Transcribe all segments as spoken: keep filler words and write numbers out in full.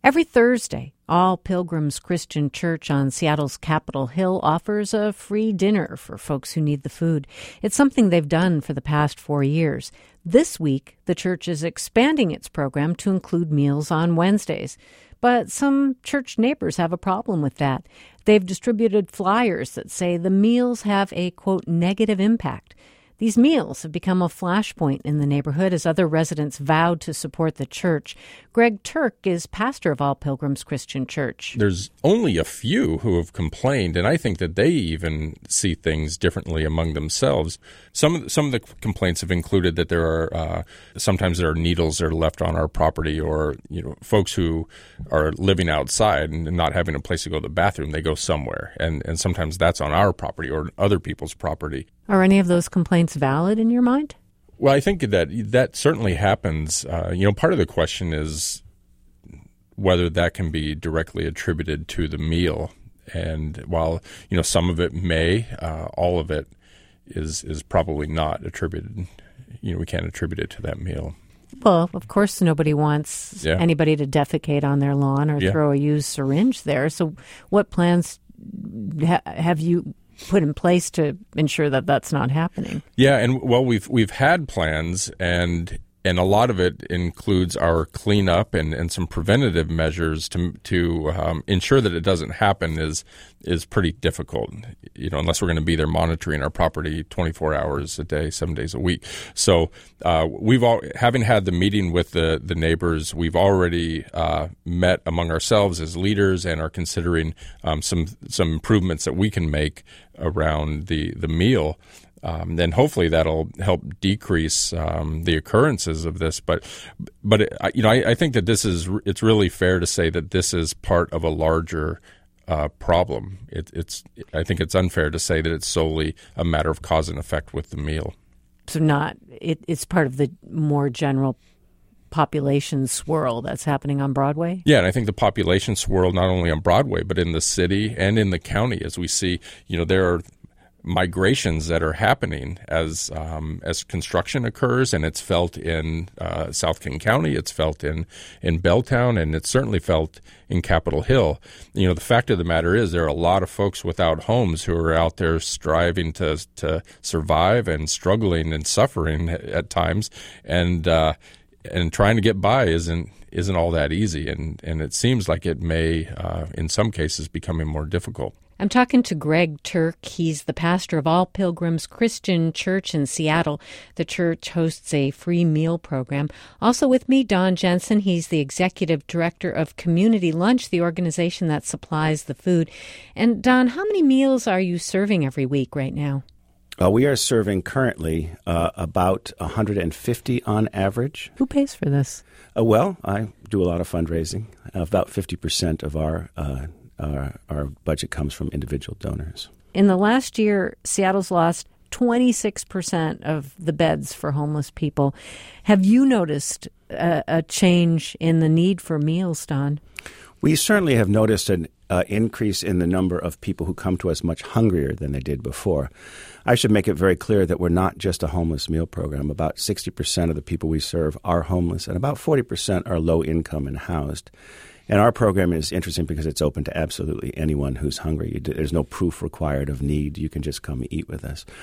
Every Thursday, All Pilgrims Christian Church on Seattle's Capitol Hill offers a free dinner for folks who need the food. It's something they've done for the past four years. This week, the church is expanding its program to include meals on Wednesdays. But some church neighbors have a problem with that. They've distributed flyers that say the meals have a, quote, negative impact. These meals have become a flashpoint in the neighborhood as other residents vowed to support the church. Greg Turk is pastor of All Pilgrims Christian Church. There's only a few who have complained, and I think that they even see things differently among themselves. Some of the, some of the complaints have included that there are uh, sometimes there are needles that are left on our property, or you know, folks who are living outside and not having a place to go to the bathroom, they go somewhere, and and sometimes that's on our property or other people's property. Are any of those complaints valid in your mind? Well, I think that that certainly happens. Uh, you know, part of the question is whether that can be directly attributed to the meal. And while, you know, some of it may, uh, all of it is is probably not attributed. You know, we can't attribute it to that meal. Well, of course, nobody wants yeah. anybody to defecate on their lawn or yeah. throw a used syringe there. So what plans ha- have you put in place to ensure that that's not happening? Yeah, and well, we've we've had plans, and and a lot of it includes our cleanup and, and some preventative measures to to um, ensure that it doesn't happen is is pretty difficult. You know, unless we're going to be there monitoring our property twenty-four hours a day, seven days a week. So uh, we've all having had the meeting with the the neighbors, we've already uh, met among ourselves as leaders and are considering um, some some improvements that we can make around the the meal. Um, then hopefully that'll help decrease um, the occurrences of this. But, but it, you know, I, I think that this is it's really fair to say that this is part of a larger uh, problem. It, it's I think it's unfair to say that it's solely a matter of cause and effect with the meal. So not it, it's part of the more general population swirl that's happening on Broadway? Yeah, and I think the population swirl not only on Broadway but in the city and in the county, as we see, you know, there are migrations that are happening as um, as construction occurs, and it's felt in uh, South King County, it's felt in, in Belltown, and it's certainly felt in Capitol Hill. You know, the fact of the matter is there are a lot of folks without homes who are out there striving to to survive and struggling and suffering at times, and uh, and trying to get by isn't isn't all that easy, and, and it seems like it may, uh, in some cases, becoming more difficult. I'm talking to Greg Turk. He's the pastor of All Pilgrims Christian Church in Seattle. The church hosts a free meal program. Also with me, Don Jensen. He's the executive director of Community Lunch, the organization that supplies the food. And Don, how many meals are you serving every week right now? Uh, we are serving currently uh, about one hundred fifty on average. Who pays for this? Uh, well, I do a lot of fundraising. About fifty percent of our uh, our, our budget comes from individual donors. In the last year, Seattle's lost twenty-six percent of the beds for homeless people. Have you noticed a, a change in the need for meals, Don? We certainly have noticed an uh, increase in the number of people who come to us much hungrier than they did before. I should make it very clear that we're not just a homeless meal program. About sixty percent of the people we serve are homeless, and about forty percent are low income and housed. And our program is interesting because it's open to absolutely anyone who's hungry. There's no proof required of need. You can just come and eat with us.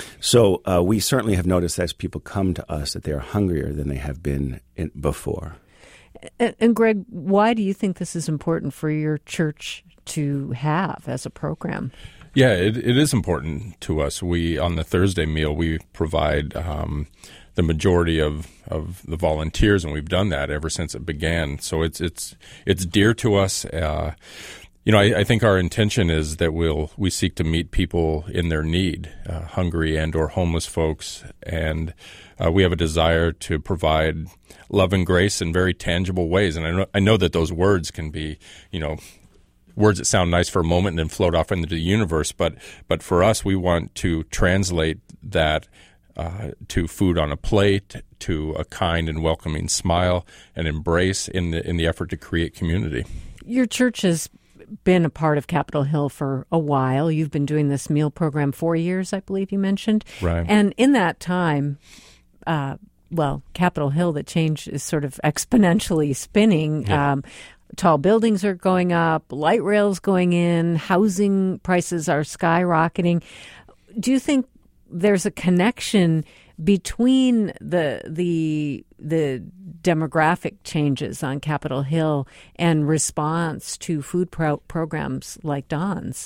So uh, we certainly have noticed as people come to us that they are hungrier than they have been in, before. And, and Greg, why do you think this is important for your church to have as a program? Yeah, it, it is important to us. We, on the Thursday meal, we provide um, the majority of, of the volunteers, and we've done that ever since it began. So it's it's it's dear to us. Uh, you know, I, I think our intention is that we'll we seek to meet people in their need, uh, hungry and or homeless folks, and uh, we have a desire to provide love and grace in very tangible ways. And I know, I know that those words can be, you know, words that sound nice for a moment and then float off into the universe. But but for us, we want to translate that uh, to food on a plate, to a kind and welcoming smile and embrace in the in the effort to create community. Your church has been a part of Capitol Hill for a while. You've been doing this meal program four years, I believe you mentioned. Right. And in that time, uh, well, Capitol Hill, the change is sort of exponentially spinning. Yeah. Um, tall buildings are going up, light rails going in, housing prices are skyrocketing. Do you think there's a connection between the the the demographic changes on Capitol Hill and response to food pro- programs like Don's?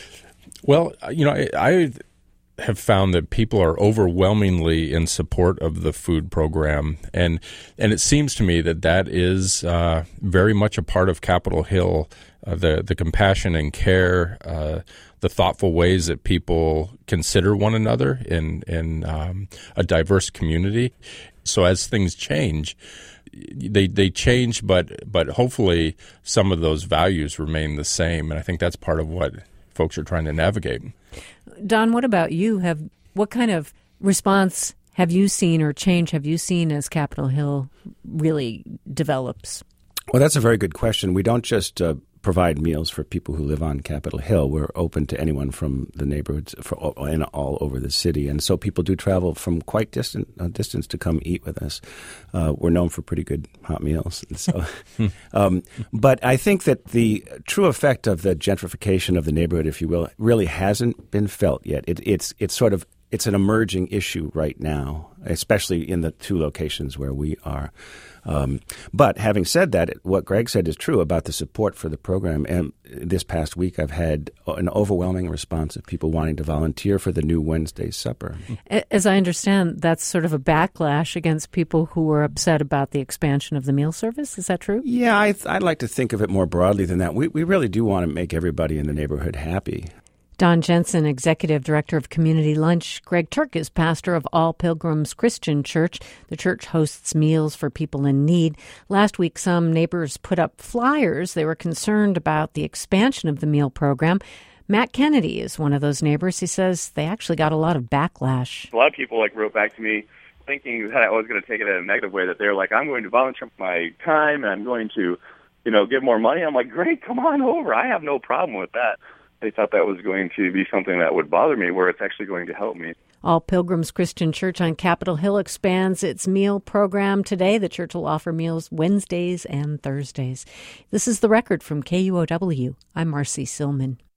Well, you know, I, I have found that people are overwhelmingly in support of the food program, and and it seems to me that that is uh, very much a part of Capitol Hill, uh, the the compassion and care, uh, the thoughtful ways that people consider one another in in um, a diverse community. So as things change, they they change, but but hopefully some of those values remain the same, and I think that's part of what folks are trying to navigate. Don, what about you? Have what kind of response have you seen or change have you seen as Capitol Hill really develops? Well, that's a very good question. We don't just uh, provide meals for people who live on Capitol Hill. We're open to anyone from the neighborhoods for, and all over the city. And so people do travel from quite distant uh, distance to come eat with us. Uh, we're known for pretty good hot meals. And so, um, but I think that the true effect of the gentrification of the neighborhood, if you will, really hasn't been felt yet. It, it's it's sort of it's an emerging issue right now, especially in the two locations where we are. Um, but having said that, what Greg said is true about the support for the program. And this past week, I've had an overwhelming response of people wanting to volunteer for the new Wednesday supper. As I understand, that's sort of a backlash against people who were upset about the expansion of the meal service. Is that true? Yeah, I, I'd like to think of it more broadly than that. We, we really do want to make everybody in the neighborhood happy. Don Jensen, Executive Director of Community Lunch. Greg Turk is pastor of All Pilgrims Christian Church. The church hosts meals for people in need. Last week, some neighbors put up flyers. They were concerned about the expansion of the meal program. Matt Kennedy is one of those neighbors. He says they actually got a lot of backlash. A lot of people like wrote back to me thinking that I was going to take it in a negative way, that they're like, I'm going to volunteer my time and I'm going to, you know, give more money. I'm like, great, come on over. I have no problem with that. They thought that was going to be something that would bother me, where it's actually going to help me. All Pilgrims Christian Church on Capitol Hill expands its meal program today. The church will offer meals Wednesdays and Thursdays. This is The Record from K U O W. I'm Marcy Silman.